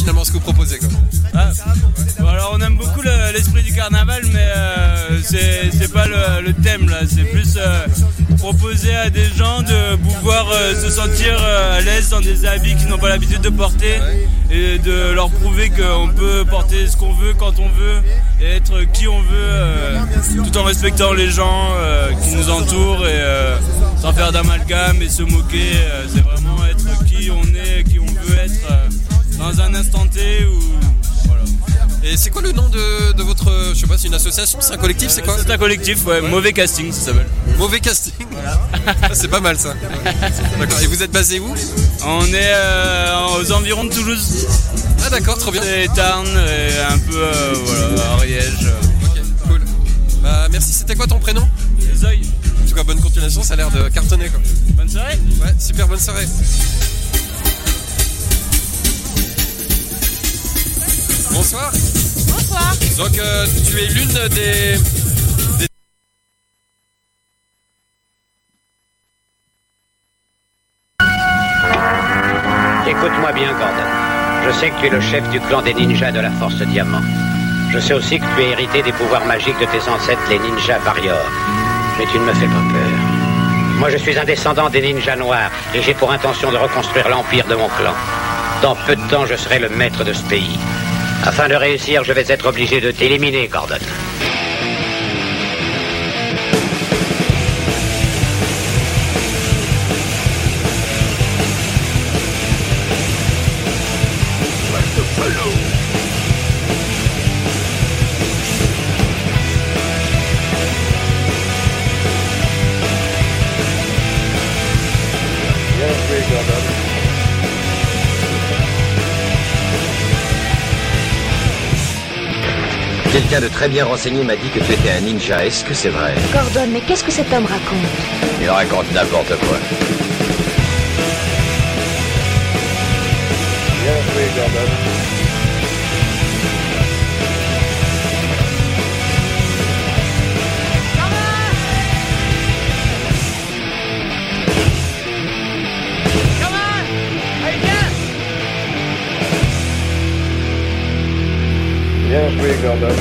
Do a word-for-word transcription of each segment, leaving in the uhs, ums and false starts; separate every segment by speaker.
Speaker 1: finalement ce que vous proposez quoi.
Speaker 2: Ah, bon, alors on aime beaucoup le, l'esprit du carnaval, mais euh, c'est, c'est pas le, le thème là, c'est plus euh, proposer à des gens de pouvoir euh, se sentir euh, à l'aise dans des habits qu'ils n'ont pas l'habitude de porter et de leur prouver qu'on peut porter ce qu'on veut quand on veut et être qui on veut euh, tout en respectant les gens euh, qui nous entourent et euh, sans faire d'amalgame et se moquer. Euh, c'est vraiment être qui on est, qui on veut être euh, dans un instant T ou voilà.
Speaker 1: Et c'est quoi le nom de, de votre, je sais pas, c'est une association, c'est un collectif, c'est quoi?
Speaker 2: C'est un collectif, ouais, Mauvais Casting ça s'appelle.
Speaker 1: Mauvais Casting, voilà. C'est pas mal ça. D'accord, et vous êtes basé où?
Speaker 2: On est euh, aux environs de Toulouse.
Speaker 1: Ah d'accord, trop bien.
Speaker 2: Et Tarn, et un peu euh, voilà, Ariège.
Speaker 1: Ok, cool. Bah merci, c'était quoi ton prénom?
Speaker 2: Zoï.
Speaker 1: En tout cas, bonne continuation, ça a l'air de cartonner quoi.
Speaker 2: Bonne soirée.
Speaker 1: Ouais, super bonne soirée. Bonsoir.
Speaker 3: Bonsoir.
Speaker 1: Donc euh, tu es l'une des, des...
Speaker 4: Écoute-moi bien, Gordon. Je sais que tu es le chef du clan des ninjas de la Force Diamant. Je sais aussi que tu es hérité des pouvoirs magiques de tes ancêtres, les ninjas Warriors. Mais tu ne me fais pas peur. Moi, je suis un descendant des ninjas noirs et j'ai pour intention de reconstruire l'empire de mon clan. Dans peu de temps, je serai le maître de ce pays. Afin de réussir, je vais être obligé de t'éliminer, Gordon.
Speaker 5: Quelqu'un de très bien renseigné m'a dit que tu étais un ninja. Est-ce que c'est vrai?
Speaker 3: Gordon, mais qu'est-ce que cet homme raconte?
Speaker 5: Il raconte n'importe quoi.
Speaker 6: Bien joué, Gordon. Bien joué, Gordon.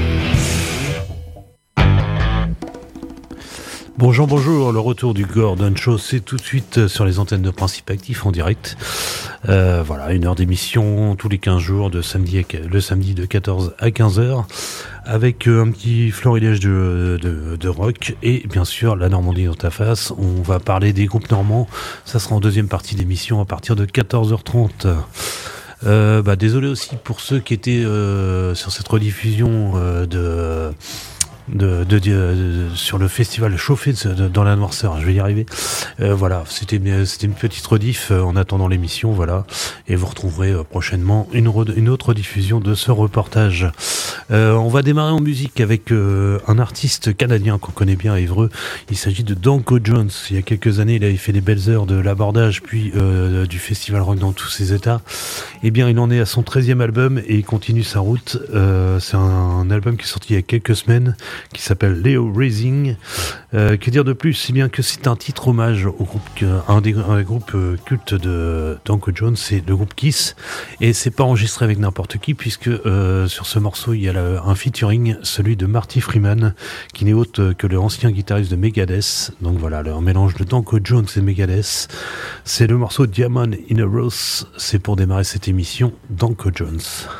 Speaker 7: Bonjour, bonjour, le retour du Gordon Show, c'est tout de suite sur les antennes de Principe Actif en direct. Euh, voilà, une heure d'émission tous les quinze jours, de samedi à, le samedi de quatorze à quinze heures, avec un petit florilège de, de, de rock et bien sûr la Normandie dans ta face. On va parler des groupes normands, ça sera en deuxième partie d'émission à partir de quatorze heures trente. Euh, bah, désolé aussi pour ceux qui étaient euh, sur cette rediffusion euh, de... De, de, de, de sur le festival chauffé de, de, dans la noirceur, je vais y arriver. Euh, voilà, c'était c'était une petite rediff euh, en attendant l'émission, voilà. Et vous retrouverez euh, prochainement une, re, une autre diffusion de ce reportage. Euh, on va démarrer en musique avec euh, un artiste canadien qu'on connaît bien à Évreux. Il s'agit de Danko Jones. Il y a quelques années, il avait fait les belles heures de l'abordage, puis euh, du festival rock dans tous ses états. Eh bien, il en est à son treizième album et il continue sa route. Euh, c'est un, un album qui est sorti il y a quelques semaines, qui s'appelle Leo Rising. Euh, que dire de plus, si bien que c'est un titre hommage au groupe, un des, un des groupes cultes de Danko Jones, c'est le groupe Kiss, et c'est pas enregistré avec n'importe qui, puisque euh, sur ce morceau il y a le, un featuring, celui de Marty Freeman, qui n'est autre que l'ancien guitariste de Megadeth. Donc voilà, un mélange de Danko Jones et Megadeth. C'est le morceau Diamond in a Rose. C'est pour démarrer cette émission, Danko Jones.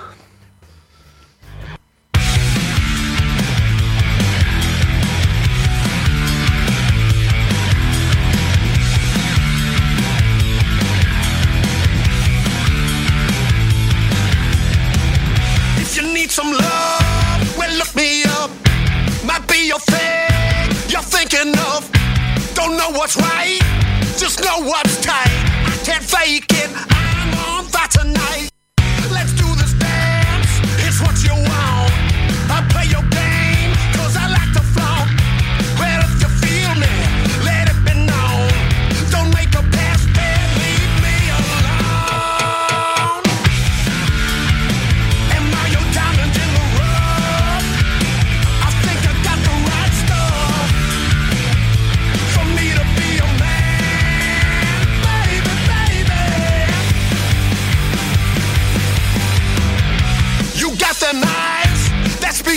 Speaker 8: Some love, well look me up. Might be your thing you're thinking of. Don't know what's right, just know what's tight. I can't fake it, I'm on that tonight. Let's do this dance, it's what you want. I'll play your game, cause I like to flaunt. Well if you feel me, let it be known. Don't make a pass, then leave me alone. Am I your diamond in the rough? I think I got the right stuff for me to be a man, baby, baby.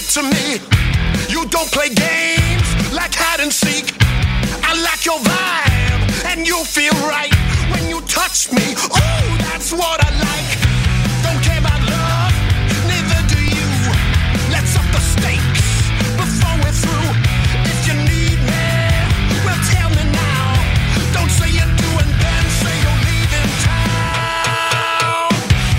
Speaker 8: to me. You don't play games like hide and seek. I like your vibe and you feel right when you touch me. Oh, that's what I like. Don't care about love, neither do you. Let's up the stakes before we're through. If you need me, well tell me now. Don't say you do and then say you're leaving town.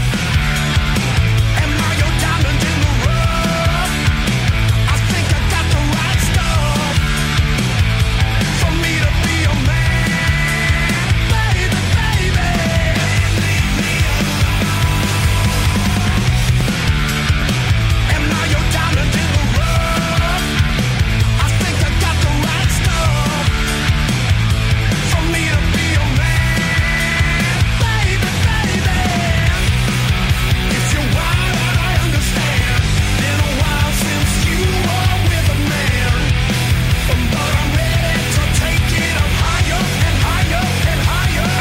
Speaker 8: Am I your diamond in the rough? I think I got the right stuff for me to be your man, baby, baby. Leave me alone. Am I your diamond in the rough? I think I got the right stuff for me to be your man, baby, baby. If you're wild, I understand. Been a while since you were with a man, but I'm ready to take it up higher and higher and higher.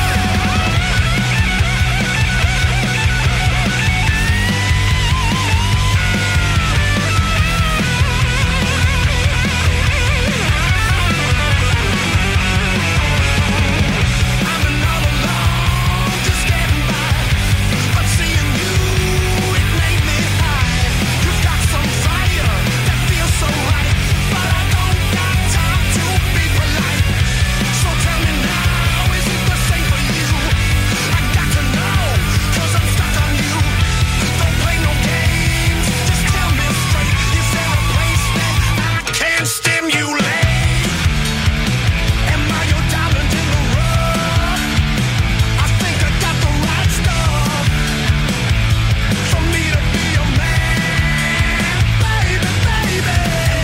Speaker 8: I'm another love, just getting by. But seeing you, it made me high. You've got some fire that feels so right, but I don't got time to be polite. So tell me now, is it the same for you? I got to know, cause I'm stuck on you. Don't play no games, just tell me straight. Is there a place that I can stimulate? Am I your diamond in the rough? I think I got the right stuff for me to be your man, baby, baby.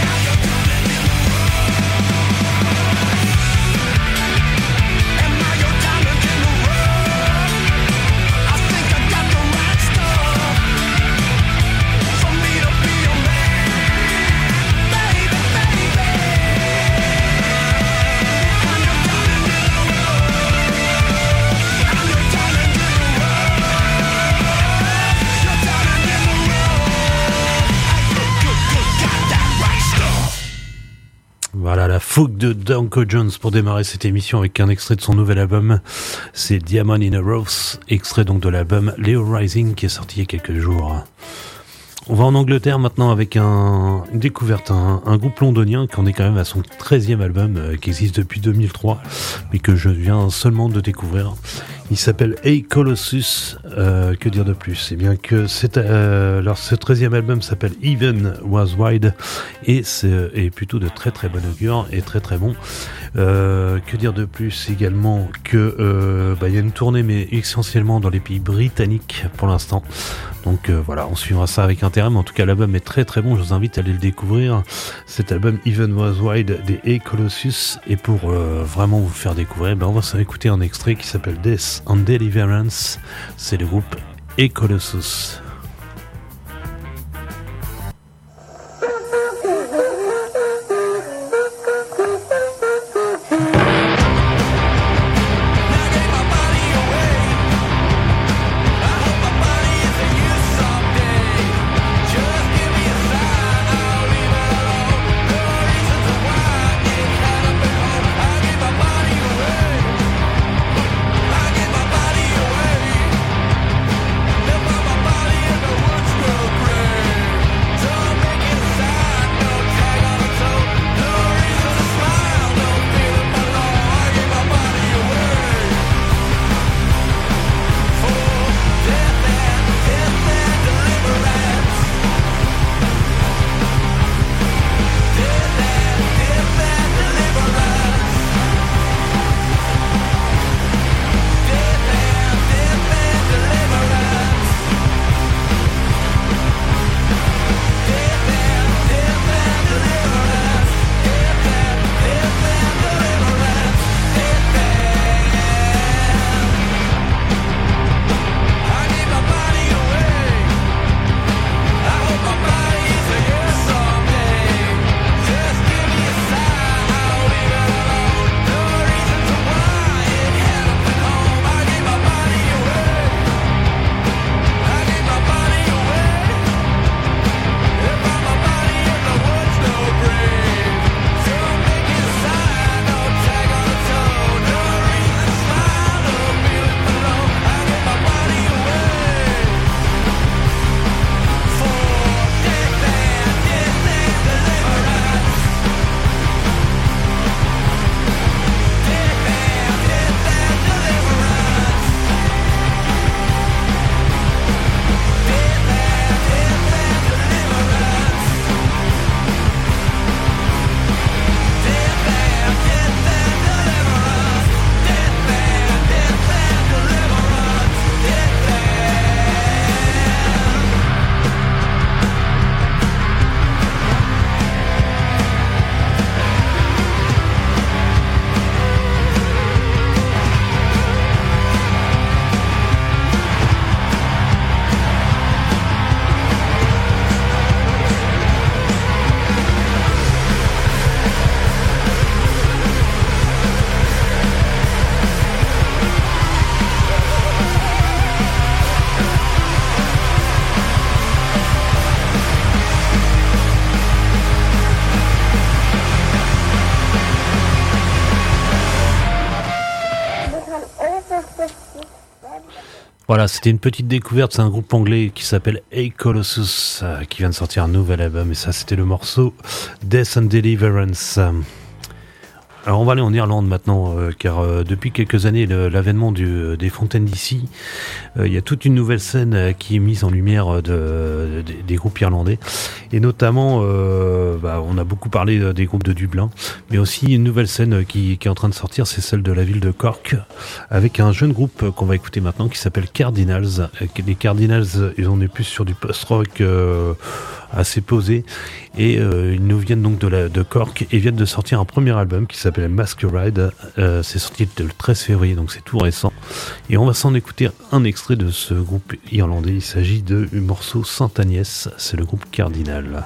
Speaker 8: Am I your diamond in the rough? I think I got the right stuff for me to be your man, baby, baby. I'm your diamond in the rough. I'm your diamond in the rough. Your diamond in the rough. I good, good, good, got that right stuff.
Speaker 7: Voilà la fougue de Danko Jones pour démarrer cette émission avec un extrait de son nouvel album. C'est Diamond in a Rough, extrait donc de l'album Leo Rising qui est sorti il y a quelques jours. On va en Angleterre maintenant avec un, une découverte, un, un groupe londonien qui en est quand même à son treizième album, euh, qui existe depuis deux mille trois, mais que je viens seulement de découvrir. Il s'appelle Hey Colossus. Euh, que dire de plus? Eh bien que c'est, euh, alors ce treizième album s'appelle Even Was Wide et c'est est plutôt de très très bon augure et très très bon. Euh, que dire de plus également que euh, bah, y a une tournée mais essentiellement dans les pays britanniques pour l'instant. Donc euh, voilà, on suivra ça avec intérêt, mais en tout cas l'album est très très bon, je vous invite à aller le découvrir. Cet album Even Was Wide des Hey Colossus, et pour euh, vraiment vous faire découvrir, ben, on va s'écouter un extrait qui s'appelle Death and Deliverance, c'est le groupe Hey Colossus.
Speaker 8: Body away.
Speaker 7: Voilà, c'était une petite découverte, c'est un groupe anglais qui s'appelle A Colossus, euh, qui vient de sortir un nouvel album, et ça c'était le morceau Death and Deliverance. Alors on va aller en Irlande maintenant, euh, car euh, depuis quelques années, le, l'avènement du, des fontaines d'ici, euh, il y a toute une nouvelle scène euh, qui est mise en lumière de, de, des groupes irlandais, et notamment, euh, bah, on a beaucoup parlé des groupes de Dublin, mais aussi une nouvelle scène qui, qui est en train de sortir, c'est celle de la ville de Cork, avec un jeune groupe qu'on va écouter maintenant qui s'appelle Cardinals. Les Cardinals, ils en est plus sur du post-rock euh, assez posé, et euh, ils nous viennent donc de, la, de Cork et viennent de sortir un premier album qui s'appelle Masquerade. Euh, c'est sorti le treize février, donc c'est tout récent, et on va s'en écouter un extrait de ce groupe irlandais. Il s'agit du morceau Sainte Agnès, c'est le groupe Cardinal.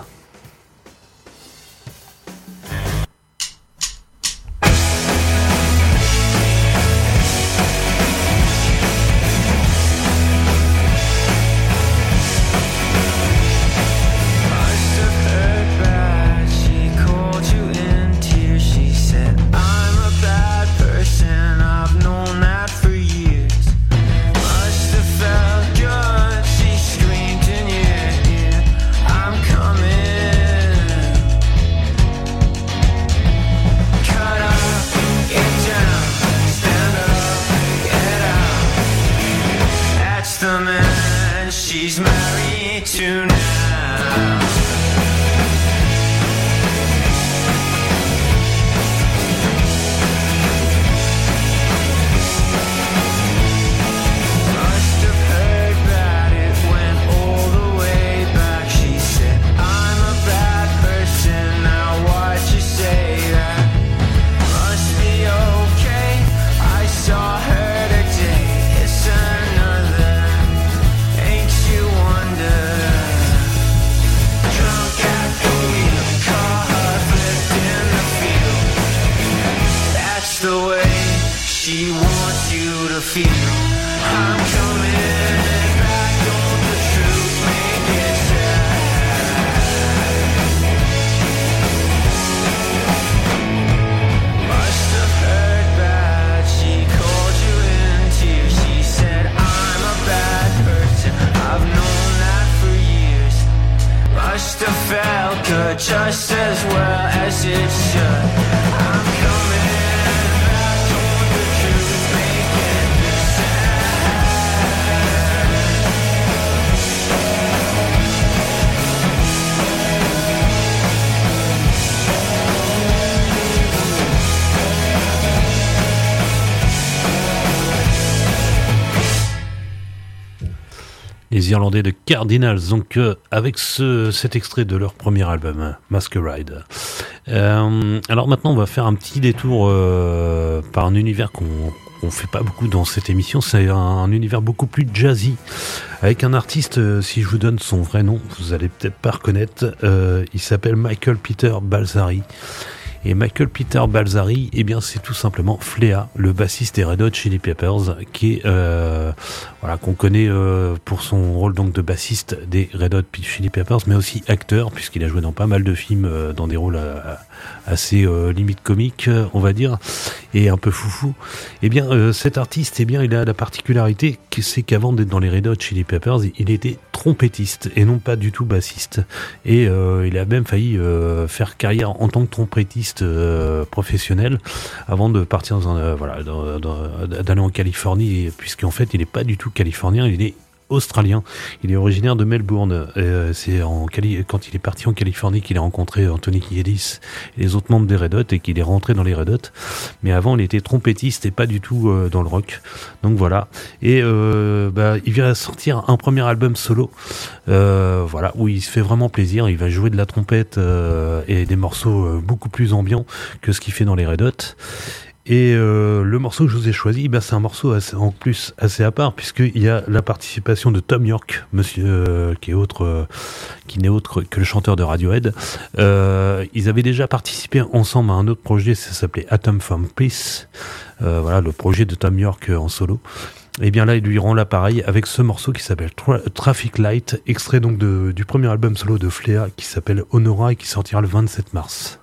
Speaker 9: Just as well as it should. I'm coming back on the truth, making this
Speaker 7: Les Irlandais de Cardinals, donc euh, avec ce, cet extrait de leur premier album, Masquerade. Euh, alors maintenant, on va faire un petit détour euh, par un univers qu'on on fait pas beaucoup dans cette émission. C'est un, un univers beaucoup plus jazzy, avec un artiste, euh, si je vous donne son vrai nom, vous allez peut-être pas reconnaître. Euh, il s'appelle Michael Peter Balzari. Et Michael Peter Balzari, eh bien, c'est tout simplement Flea, le bassiste des Red Hot Chili Peppers, qui est, euh, voilà, qu'on connaît euh, pour son rôle donc de bassiste des Red Hot Chili Peppers, mais aussi acteur, puisqu'il a joué dans pas mal de films, euh, dans des rôles euh, assez euh, limite comiques, on va dire, et un peu foufou. Eh bien, euh, cet artiste, eh bien, il a la particularité, c'est qu'avant d'être dans les Red Hot Chili Peppers, il était trompettiste et non pas du tout bassiste. Et euh, il a même failli euh, faire carrière en tant que trompettiste euh, professionnel avant de partir dans, euh, voilà, dans, dans, d'aller en Californie, puisqu'en fait, il n'est pas du tout californien, il est australien. Il est originaire de Melbourne. Euh, c'est en Cali- quand il est parti en Californie qu'il a rencontré Anthony Kiedis et les autres membres des Red Hot et qu'il est rentré dans les Red Hot. Mais avant, il était trompettiste et pas du tout euh, dans le rock. Donc voilà. Et euh, bah, il vient sortir un premier album solo, euh, voilà, où il se fait vraiment plaisir. Il va jouer de la trompette euh, et des morceaux euh, beaucoup plus ambiants que ce qu'il fait dans les Red Hot. Et euh, le morceau que je vous ai choisi, ben c'est un morceau assez, en plus assez à part, puisqu'il y a la participation de Thom Yorke, monsieur, euh, qui est autre, euh, qui n'est autre que le chanteur de Radiohead. Euh, ils avaient déjà participé ensemble à un autre projet, ça s'appelait Atom from Peace. Euh, voilà, le projet de Thom Yorke en solo. Et bien là, il lui rend l'appareil avec ce morceau qui s'appelle Tra- Traffic Light, extrait donc de, du premier album solo de Flea qui s'appelle Honora et qui sortira le vingt-sept mars.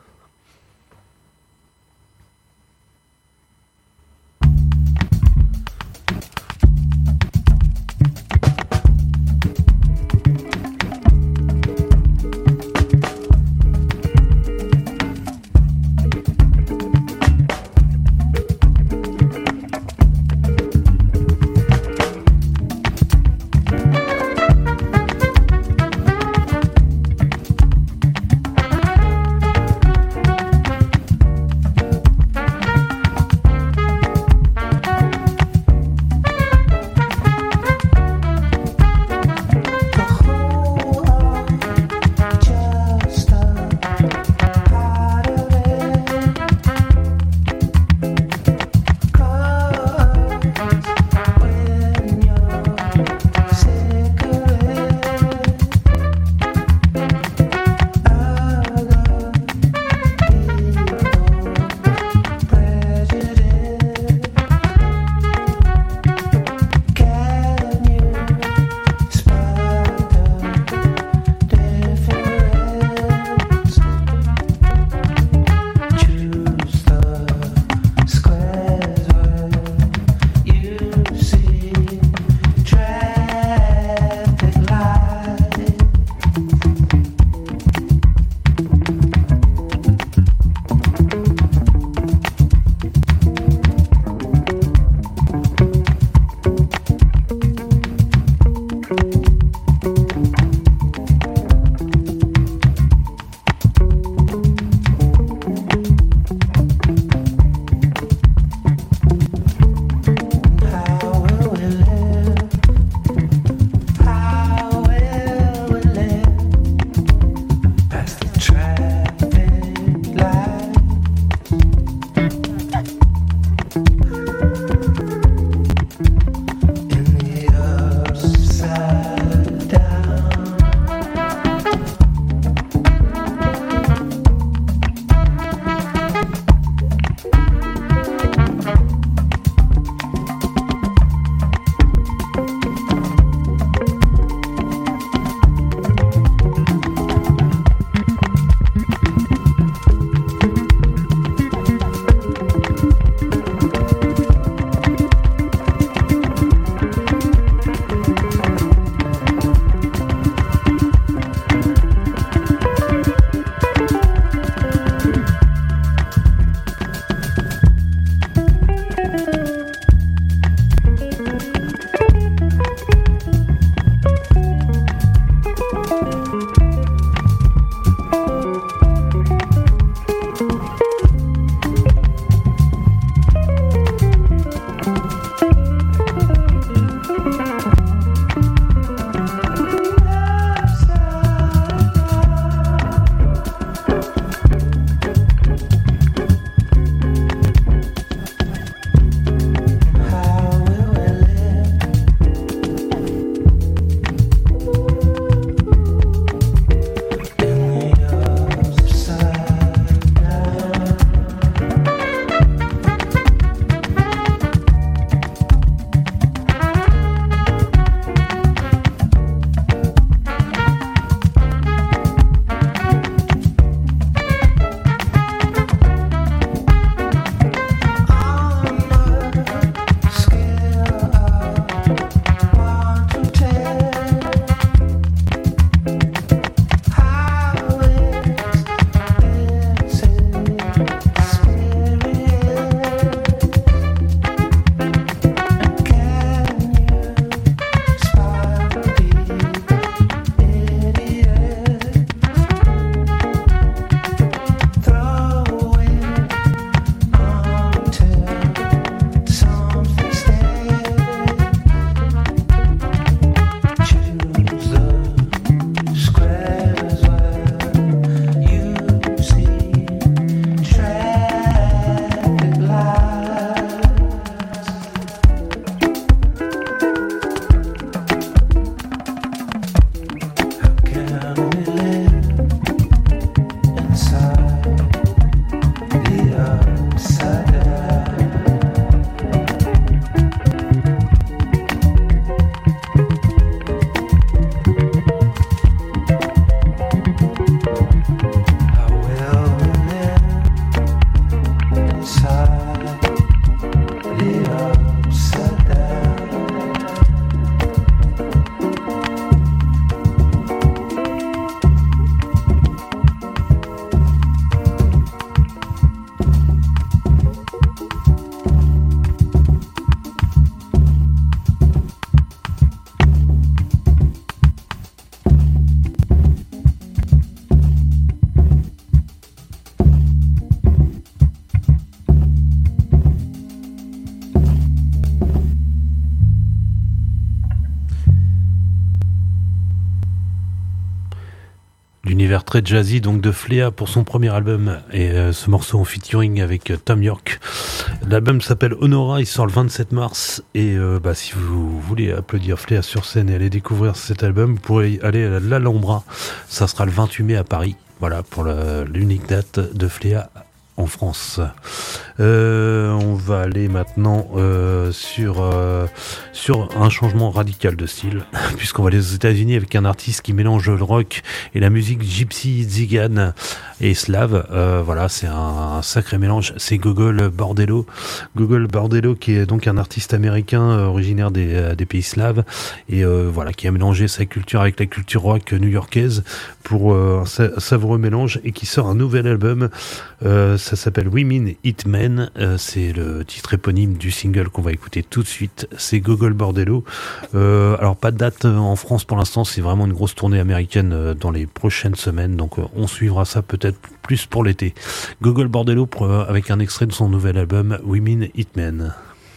Speaker 7: L'univers très jazzy donc de Flea pour son premier album et euh, ce morceau en featuring avec euh, Thom Yorke. L'album s'appelle Honora, il sort le vingt-sept mars et euh, bah, si vous voulez applaudir Flea sur scène et aller découvrir cet album, vous pourrez aller à l'Alhambra, ça sera le vingt-huit mai à Paris, voilà pour la, l'unique date de Flea en France. Euh, on va aller maintenant euh, sur euh, sur un changement radical de style, puisqu'on va aller aux États-Unis avec un artiste qui mélange le rock et la musique gypsy, tzigan et slave. Euh, voilà, c'est un, un sacré mélange. C'est Gogol Bordello, Gogol Bordello qui est donc un artiste américain euh, originaire des, euh, des pays slaves et euh, voilà qui a mélangé sa culture avec la culture rock new-yorkaise pour euh, un sa- savoureux mélange et qui sort un nouvel album. Euh, ça s'appelle Women Hit Men, euh, c'est le titre éponyme du single qu'on va écouter tout de suite, c'est Gogol Bordello. Euh, alors pas de date en France pour l'instant, c'est vraiment une grosse tournée américaine euh, dans les prochaines semaines, donc euh, on suivra ça peut-être plus pour l'été. Gogol Bordello pour, euh, avec un extrait de son nouvel album Women Hit Men.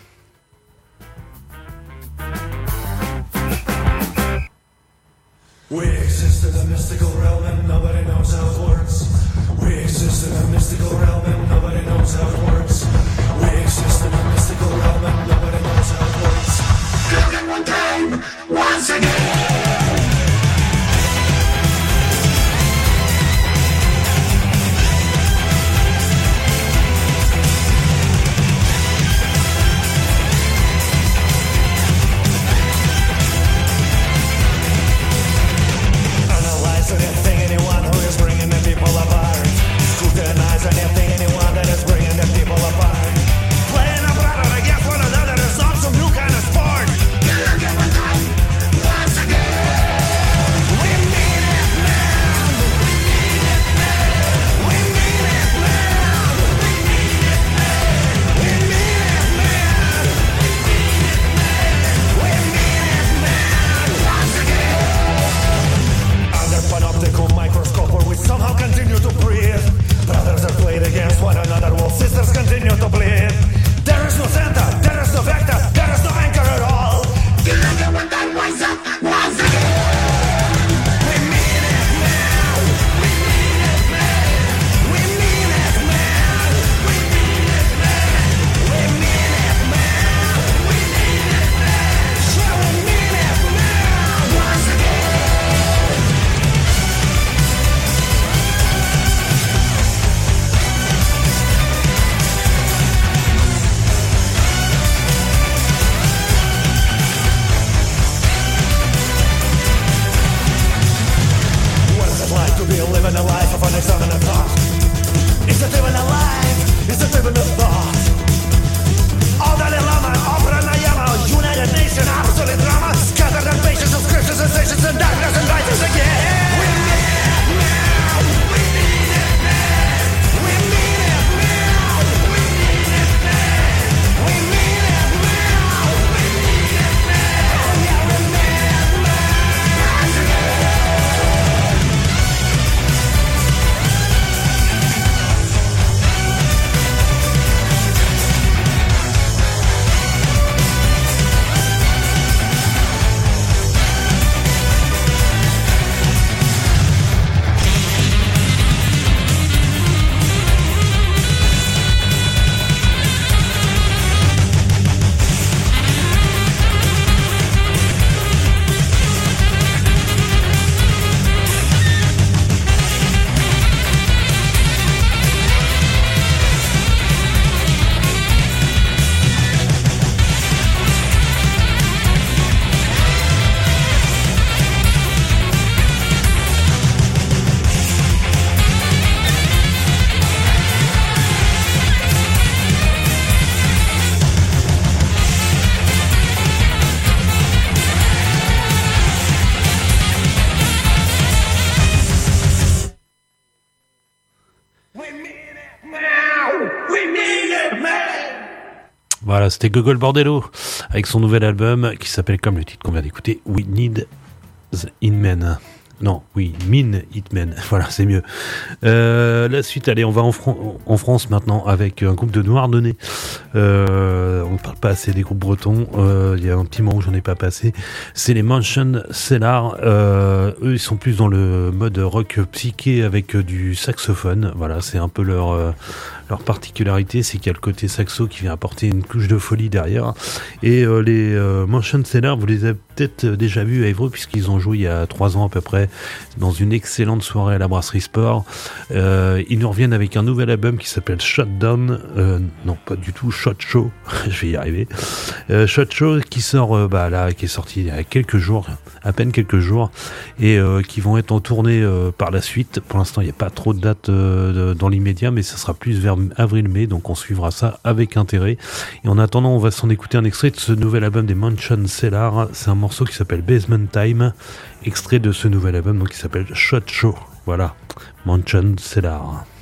Speaker 10: We exist in a mystical realm and nobody knows how it works. We exist in a mystical realm and nobody knows how it works. We exist in a mystical realm and nobody knows how it works. Look at one time, once again. Anything, anyone who is bringing the people apart. Scrutinize anything, anyone that is bringing the people apart. Playing a battle against one another is not some new kind of sport. You're looking for time once again. We mean it, man. We mean it, man. We mean it, man. We mean it, man. We mean it, man. We mean it, man. Once again. Under panoptical microscope where we somehow continue to breathe. Brothers are played against one another while sisters continue to bleed. There is no center, there is no vector, there is no anchor at all. You look at what that was up once again. We mean it, man. We mean it, man. We mean it, man. We mean it, man. We mean it, man. We mean it, man. Sure, we mean it, man. Once again. To be living a life of unexamined thought. Is it even alive? Is it even a thought? All Dalai Lama, all Pranayama, United Nations, absolute drama, scattered and patience of scriptures, sensations and darkness and righteous again. We mean it now. We mean it now. We mean it now. We mean it now. We mean it now. We mean it now. Yeah, we mean it now. Once again.
Speaker 7: Voilà, c'était Gogol Bordello avec son nouvel album qui s'appelle comme le titre qu'on vient d'écouter, We Need the In Men. Non, oui, Mine Hitman. Voilà, c'est mieux. Euh, la suite, allez, on va en, Fran- en France maintenant avec un groupe de Douarnenez. Euh, on ne parle pas assez des groupes bretons. Euh, il y a un petit moment où j'en ai pas passé. C'est les Mansion Cellar. Euh, eux, ils sont plus dans le mode rock psyché avec du saxophone. Voilà, c'est un peu leur... Euh, Leur particularité, c'est qu'il y a le côté saxo qui vient apporter une touche de folie derrière. Et euh, les euh, Mansion Cellar, vous les avez peut-être déjà vus à Évreux, puisqu'ils ont joué il y a trois ans à peu près dans une excellente soirée à la Brasserie Sport. Euh, ils nous reviennent avec un nouvel album qui s'appelle Shutdown. Euh, non, pas du tout, Shot Show. Je vais y arriver. Euh, Shot Show qui sort, euh, bah là, qui est sorti il y a quelques jours, à peine quelques jours, et euh, qui vont être en tournée euh, par la suite. Pour l'instant, il n'y a pas trop de dates euh, de, dans l'immédiat, mais ça sera plus vers avril-mai, donc on suivra ça avec intérêt. Et en attendant, on va s'en écouter un extrait de ce nouvel album des Mansion Cellar. C'est un morceau qui s'appelle Basement Time, extrait de ce nouvel album donc qui s'appelle Shot Show. Voilà, Mansion Cellar.